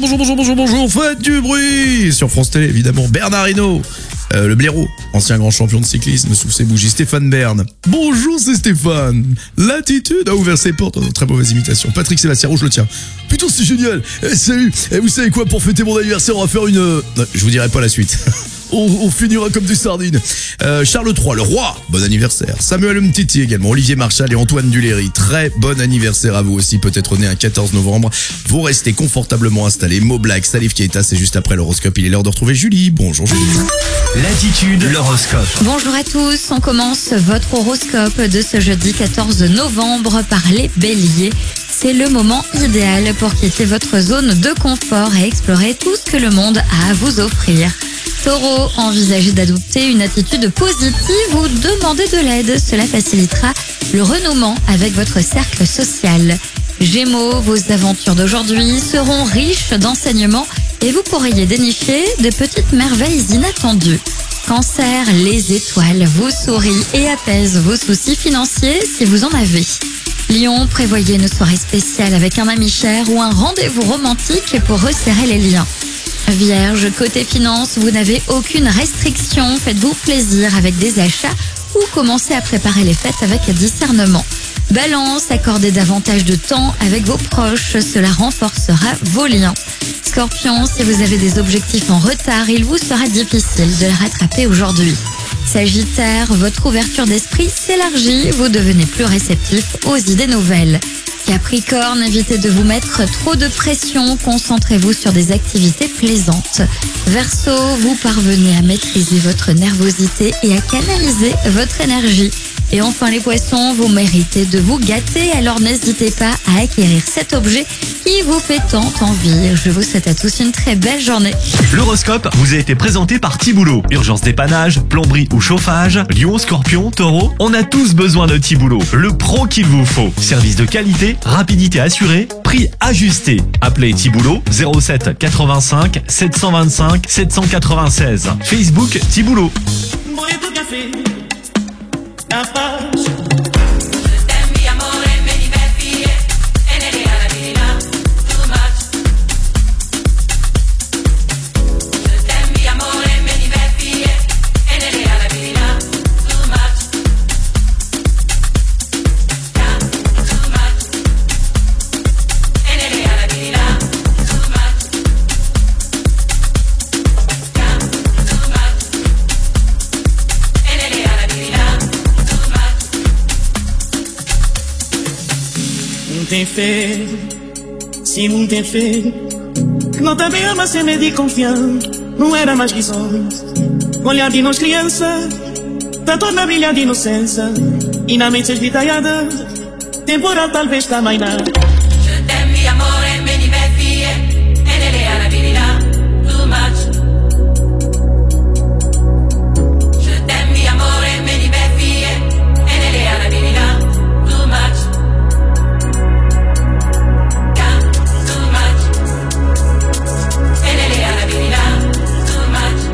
faites du bruit sur France Télé, évidemment. Bernard Hinault, le blaireau, ancien grand champion de cyclisme sous ses bougies. Stéphane Bern. Bonjour, c'est Stéphane. L'attitude a ouvert ses portes. Très mauvaise imitation. Patrick Sébastien, je le tiens. Putain, c'est génial. Salut. Et vous savez quoi, pour fêter mon anniversaire, on va faire une... Non, je vous dirai pas la suite. On finira comme des sardines. Charles III, le roi, bon anniversaire. Samuel Umtiti également, Olivier Marchal et Antoine Duléry, très bon anniversaire à vous aussi, peut-être né un 14 novembre. Vous restez confortablement installés. Mo Black, Salif Keita, c'est juste après l'horoscope. Il est l'heure de retrouver Julie. Bonjour Julie. L'attitude, l'horoscope. Bonjour à tous, on commence votre horoscope de ce jeudi 14 novembre par les béliers. C'est le moment idéal pour quitter votre zone de confort et explorer tout ce que le monde a à vous offrir. Taureau, envisagez d'adopter une attitude positive ou demandez de l'aide. Cela facilitera le renouement avec votre cercle social. Gémeaux, vos aventures d'aujourd'hui seront riches d'enseignements et vous pourriez dénicher de petites merveilles inattendues. Cancer, les étoiles vous sourient et apaisent vos soucis financiers si vous en avez. Lion, prévoyez une soirée spéciale avec un ami cher ou un rendez-vous romantique pour resserrer les liens. Vierge, côté finance, vous n'avez aucune restriction, faites-vous plaisir avec des achats ou commencez à préparer les fêtes avec discernement. Balance, accordez davantage de temps avec vos proches, cela renforcera vos liens. Scorpion, si vous avez des objectifs en retard, il vous sera difficile de les rattraper aujourd'hui. Sagittaire, votre ouverture d'esprit s'élargit, vous devenez plus réceptif aux idées nouvelles. Capricorne, évitez de vous mettre trop de pression, concentrez-vous sur des activités plaisantes. Verseau, vous parvenez à maîtriser votre nervosité et à canaliser votre énergie. Et enfin les poissons, vous méritez de vous gâter, alors n'hésitez pas à acquérir cet objet qui vous fait tant envie. Je vous souhaite à tous une très belle journée. L'horoscope vous a été présenté par Thiboulot. Urgence dépannage, plomberie ou chauffage, Lion, Scorpion, Taureau, on a tous besoin de Thiboulot, le pro qu'il vous faut. Service de qualité, rapidité assurée, prix ajusté. Appelez Thiboulot 07 85 725 796. Facebook Thiboulot. La paz. Mi amore, me diverti, energia la vita. tem feito, se não tem feito. Não também ama ser medo e confiante. Não era mais visões. Olhar de nós criança, tá toda brilhante de inocência. E na mente esvitalhada, temporal talvez tá mais nada. Je t'aime mi amore, me ni me fie, e nelle arabilità, too much. Je t'aime mi amore, me ni me fie, e nelle arabilità, too much. Too much. E nelle arabilità, too much.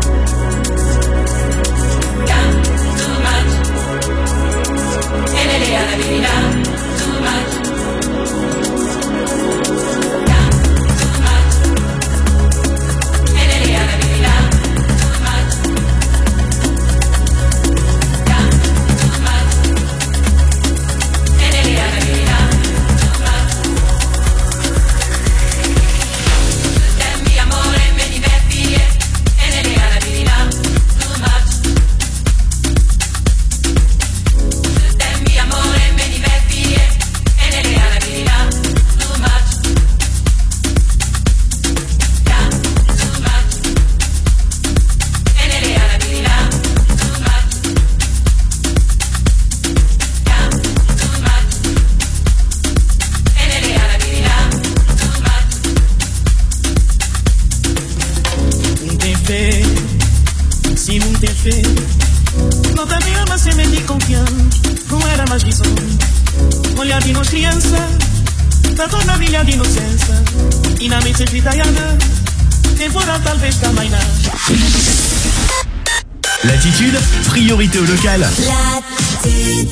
Too much. E nelle arabilità, too much. Se não tem feito, não também ama ser medo e confiante. Não era mais visões. Olhar de nós criança, tá toda brilhante de inocência. E na mente esvitalhada, temporal talvez tá mais nada. L'attitude, priorité au local. L'attitude.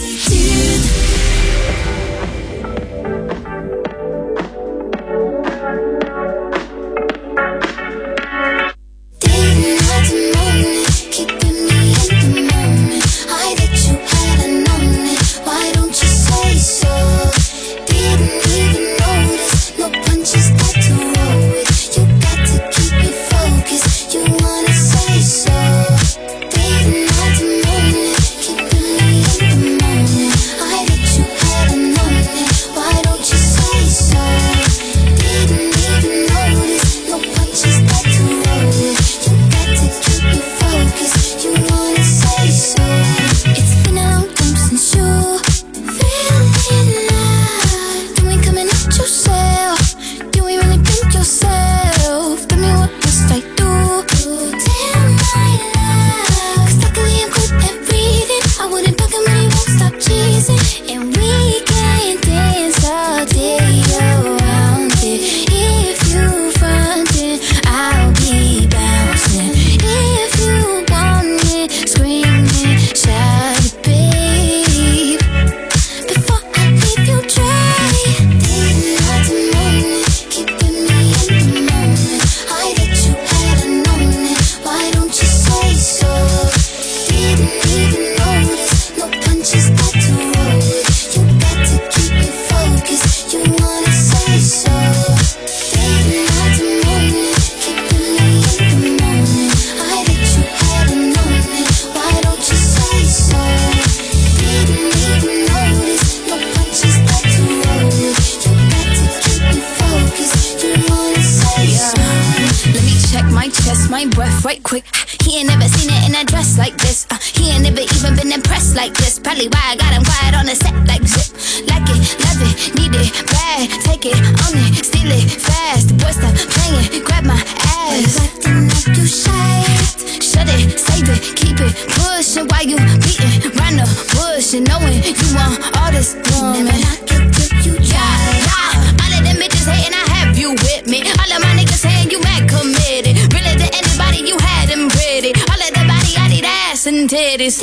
My breath right quick. He ain't never seen it in a dress like this. He ain't never even been impressed like this. Probably why I got him quiet on the set like zip. Like it, love it, need it, bad. Take it, own it, steal it, fast. The boy stop playing, grab my ass. Acting like you shy. Shut it, save it, keep it pushing while you beating round the bush and knowing you want all this woman. Never knock it till you try. Yeah. All of them bitches hating, I have you with me. All of my niggas saying you mad committed. Really to anybody you had them pretty. All of the body, I need ass and titties.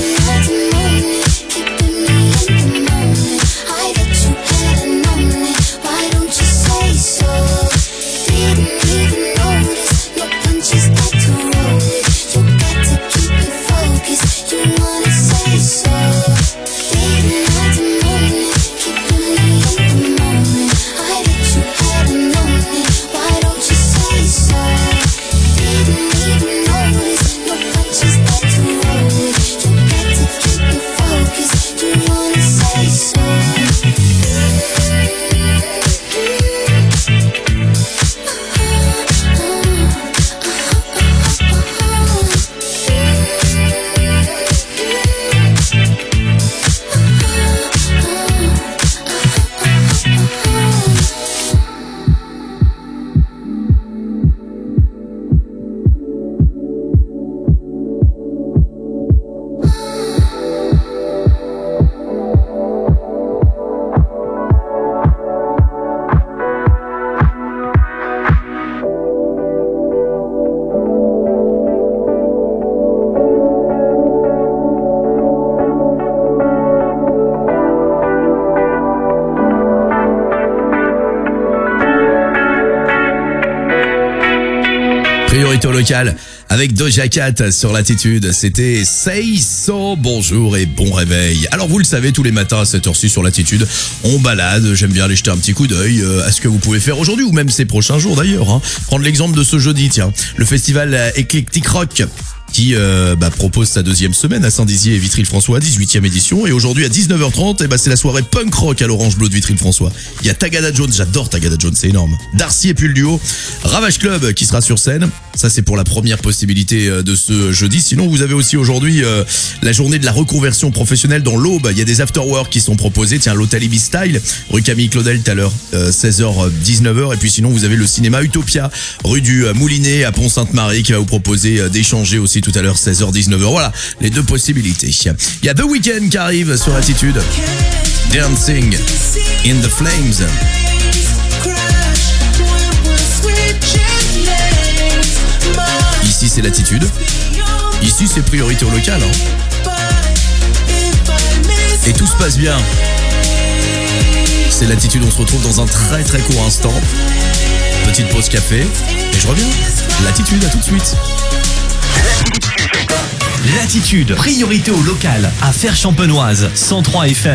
Keeping me in the moment. I bet you hadn't known it. Why don't you say so? Didn't even notice. No punches got to roll it. You got to keep it focused. You wanna say so? Didn't have to know it. Keeping me in the moment. I bet you hadn't known it. Why don't you say so? Didn't even notice. No punches got to roll it. You got to keep it priorité au local avec Doja Cat sur Latitude. C'était Say So, bonjour et bon réveil. Alors vous le savez, tous les matins à cette heure-ci sur Latitude, on balade. J'aime bien aller jeter un petit coup d'œil à ce que vous pouvez faire aujourd'hui ou même ces prochains jours d'ailleurs. Prendre l'exemple de ce jeudi, tiens, le festival Eclectic Rock qui propose sa deuxième semaine à Saint-Dizier et Vitry-le-François, 18e édition. Et aujourd'hui à 19h30, c'est la soirée punk rock à l'Orange Bleu de Vitry-le-François. Il y a Tagada Jones, j'adore Tagada Jones, c'est énorme. Darcy et puis le duo Ravage Club qui sera sur scène. Ça c'est pour la première possibilité de ce jeudi. Sinon vous avez aussi aujourd'hui la journée de la reconversion professionnelle dans l'Aube. Il y a des afterworks qui sont proposés. Tiens, l'hôtel Ibis Style, rue Camille Claudel tout à l'heure, 16h, 19h. Et puis sinon vous avez le cinéma Utopia, rue du Moulinet à Pont-Sainte-Marie qui va vous proposer d'échanger aussi tout à l'heure 16h 19h. Voilà les deux possibilités. Il y a The Weeknd qui arrive sur Attitude. Dancing in the Flames. Ici c'est l'attitude. Ici c'est priorité au local. Et tout se passe bien. C'est l'attitude, on se retrouve dans un très très court instant. Petite pause café. Et je reviens. L'attitude, à tout de suite. Latitude, priorité au local, à Fère-Champenoise, 103 FM.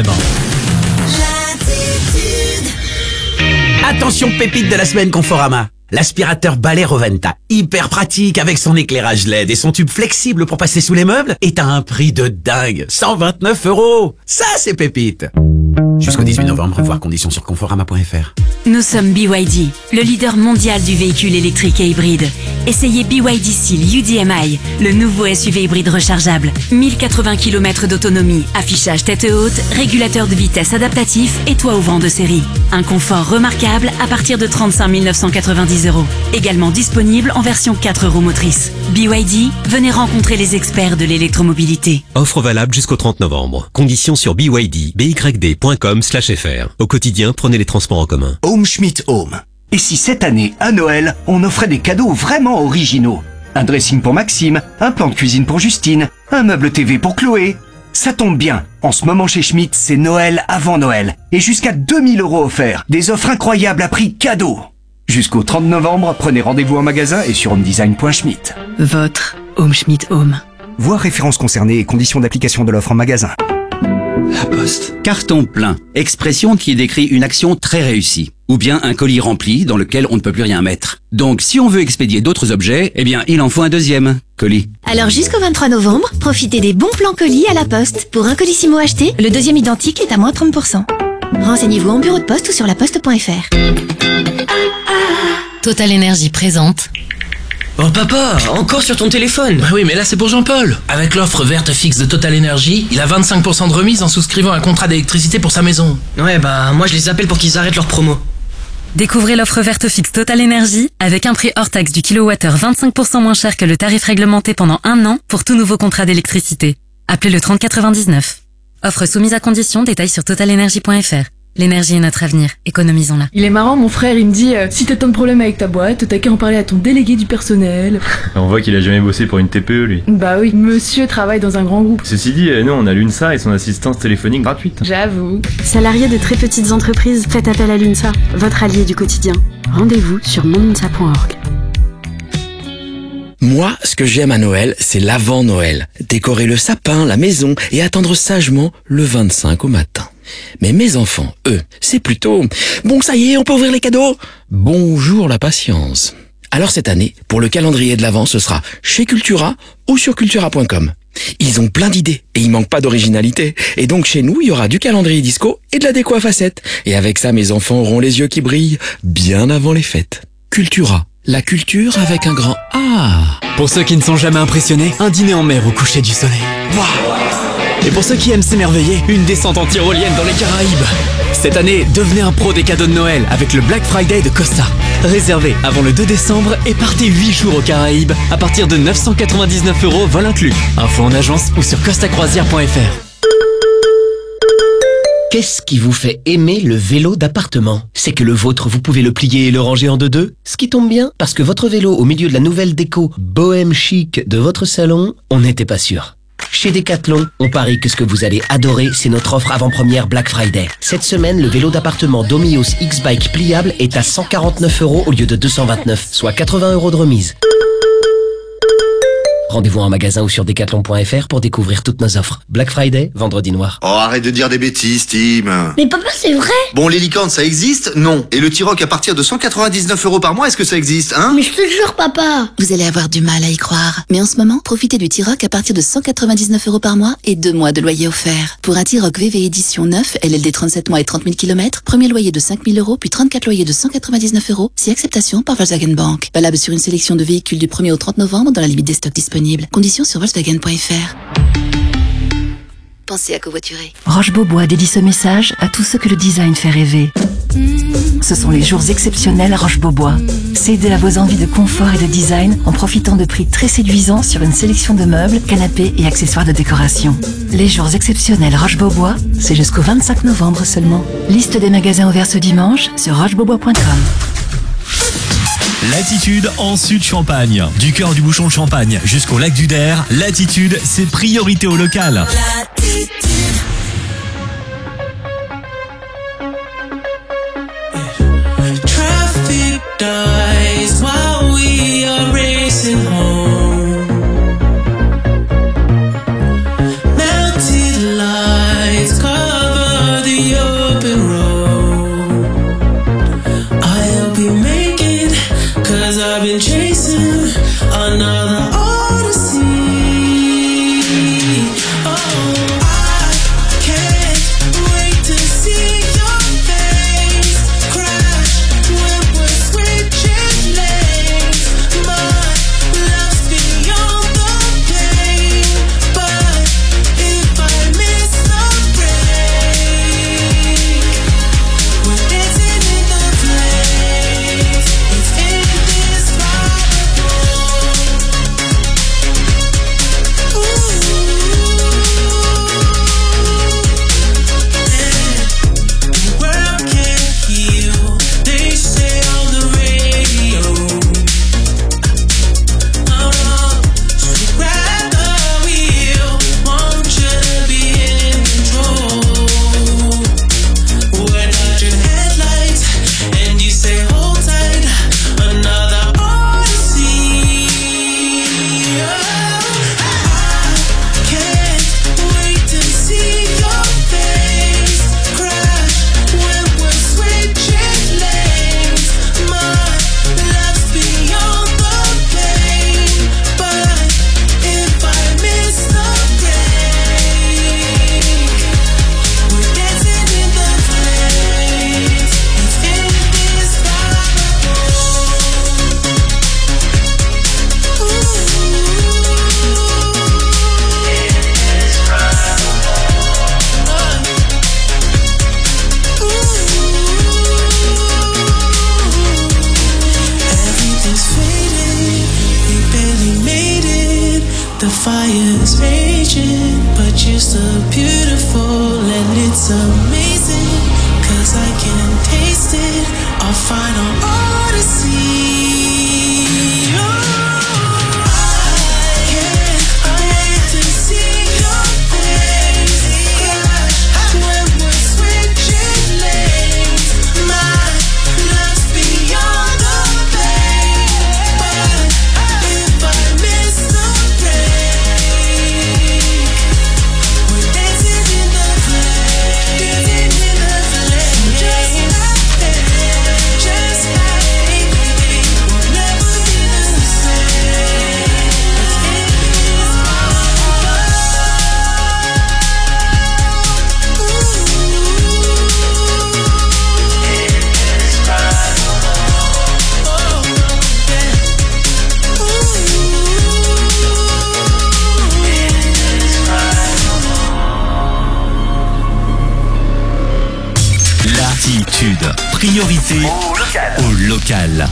Attention, pépite de la semaine Conforama. L'aspirateur balai Roventa, hyper pratique avec son éclairage LED et son tube flexible pour passer sous les meubles, est à un prix de dingue, 129 €. Ça, c'est pépite. Jusqu'au 18 novembre, voir conditions sur conforama.fr. Nous sommes BYD, le leader mondial du véhicule électrique et hybride. Essayez BYD Seal UDMI, le nouveau SUV hybride rechargeable. 1080 km d'autonomie, affichage tête haute, régulateur de vitesse adaptatif et toit ouvrant de série. Un confort remarquable à partir de 35 990 €. Également disponible en version 4 roues motrices. BYD, venez rencontrer les experts de l'électromobilité. Offre valable jusqu'au 30 novembre. Conditions sur byd.com/fr. Au quotidien, prenez les transports en commun. Home Schmidt Home. Et si cette année, à Noël, on offrait des cadeaux vraiment originaux? Un dressing pour Maxime, un plan de cuisine pour Justine, un meuble TV pour Chloé. Ça tombe bien, en ce moment chez Schmidt, c'est Noël avant Noël. Et jusqu'à 2000 € offerts. Des offres incroyables à prix cadeau. Jusqu'au 30 novembre, prenez rendez-vous en magasin et sur homedesign.schmidt. Votre Home Schmidt Home. Voir références concernées et conditions d'application de l'offre en magasin. La Poste. Carton plein. Expression qui décrit une action très réussie. Ou bien un colis rempli dans lequel on ne peut plus rien mettre. Donc si on veut expédier d'autres objets, eh bien il en faut un deuxième colis. Alors jusqu'au 23 novembre, profitez des bons plans colis à la Poste. Pour un colissimo acheté, le deuxième identique est à moins 30%. Renseignez-vous en bureau de poste ou sur laposte.fr. Total Énergie présente. Oh papa, encore sur ton téléphone? Bah oui, mais là c'est pour Jean-Paul. Avec l'offre verte fixe de Total Énergie, il a 25% de remise en souscrivant un contrat d'électricité pour sa maison. Ouais, bah moi je les appelle pour qu'ils arrêtent leur promo. Découvrez l'offre verte fixe Total Énergie avec un prix hors taxe du kilowattheure 25% moins cher que le tarif réglementé pendant 1 an pour tout nouveau contrat d'électricité. Appelez le 3099. Offre soumise à condition, détails sur totalenergie.fr. L'énergie est notre avenir, économisons-la. Il est marrant, mon frère, il me dit si t'as tant de problèmes avec ta boîte, t'as qu'à en parler à ton délégué du personnel. On voit qu'il a jamais bossé pour une TPE, lui. Bah oui, monsieur travaille dans un grand groupe. Ceci dit, nous on a l'UNSA et son assistance téléphonique gratuite. J'avoue. Salariés de très petites entreprises, faites appel à l'UNSA, votre allié du quotidien. Rendez-vous sur monunsa.org. Moi, ce que j'aime à Noël, c'est l'avant Noël. Décorer le sapin, la maison et attendre sagement le 25 au matin. Mais mes enfants, eux, c'est plutôt « Bon, ça y est, on peut ouvrir les cadeaux !» Bonjour la patience. Alors cette année, pour le calendrier de l'Avent, ce sera chez Cultura ou sur cultura.com. Ils ont plein d'idées et il manque pas d'originalité. Et donc chez nous, il y aura du calendrier disco et de la déco à facettes. Et avec ça, mes enfants auront les yeux qui brillent bien avant les fêtes. Cultura. La culture avec un grand A. Pour ceux qui ne sont jamais impressionnés, un dîner en mer au coucher du soleil. Waouh! Et pour ceux qui aiment s'émerveiller, une descente en tyrolienne dans les Caraïbes. Cette année, devenez un pro des cadeaux de Noël avec le Black Friday de Costa. Réservez avant le 2 décembre et partez 8 jours aux Caraïbes à partir de 999 € vol inclus. Info en agence ou sur costacroisière.fr. Qu'est-ce qui vous fait aimer le vélo d'appartement? C'est que le vôtre, vous pouvez le plier et le ranger en deux. Ce qui tombe bien, parce que votre vélo au milieu de la nouvelle déco bohème chic de votre salon, on n'était pas sûr. Chez Decathlon, on parie que ce que vous allez adorer, c'est notre offre avant-première Black Friday. Cette semaine, le vélo d'appartement Domios X-Bike pliable est à 149 € au lieu de 229, soit 80 € de remise. Rendez-vous en magasin ou sur decathlon.fr pour découvrir toutes nos offres. Black Friday, vendredi noir. Oh, arrête de dire des bêtises, Tim. Mais papa, c'est vrai. Bon, les licornes, ça existe? Non. Et le T-Roc à partir de 199 € par mois, est-ce que ça existe, hein? Mais je te jure, papa. Vous allez avoir du mal à y croire. Mais en ce moment, profitez du T-Roc à partir de 199 € par mois et 2 mois de loyer offert. Pour un T-Roc VV édition 9, LLD 37 mois et 30 000 km, premier loyer de 5 000 €, puis 34 loyers de 199 €, si acceptation par Volkswagen Bank. Valable sur une sélection de véhicules du 1er au 30 novembre dans la limite des stocks disponibles. Conditions sur Volkswagen.fr. Pensez à covoiturer. Roche Beaubois dédie ce message à tous ceux que le design fait rêver. Ce sont les jours exceptionnels à Roche Beaubois. Cédez à vos envies de confort et de design en profitant de prix très séduisants sur une sélection de meubles, canapés et accessoires de décoration. Les jours exceptionnels Roche Beaubois, c'est jusqu'au 25 novembre seulement. Liste des magasins ouverts ce dimanche sur rochebeaubois.com. Latitude en Sud-Champagne. Du cœur du bouchon de Champagne jusqu'au lac du Der, Latitude, c'est priorité au local. Traffic dies while we are racing home. Melted lights cover the open road. I'll be making, 'cause I've been chasing another odyssey. Oh, I can't wait to see your face crash when we're switching lanes. My love's beyond the pain, but if I miss the break, we're dancing in the flames. It's indescribable. The world can't heal, they say on the radio. So grab the wheel, want you to be in control. We're not your headlights, and you say hold tight, another odyssey. I can't wait to see your face crash when we're switching lanes. My love's beyond the pain, but if I miss the break, we're dancing in the flames. It's indescribable. Everything's faded, we barely made it. The fire's raging, but you're so beautiful and it's amazing. 'Cause I can taste it, our final odyssey. I hate to see your face crash when we're switching lanes. My love's beyond the pain, but if I miss the break, we're dancing in the flames. Just like that, just like we'll never be the same. Latitude, priorité au local.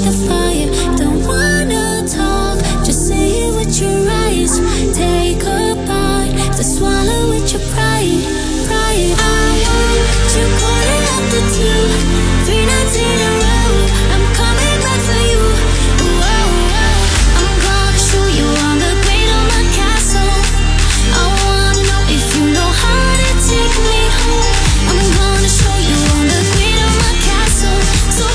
te faire.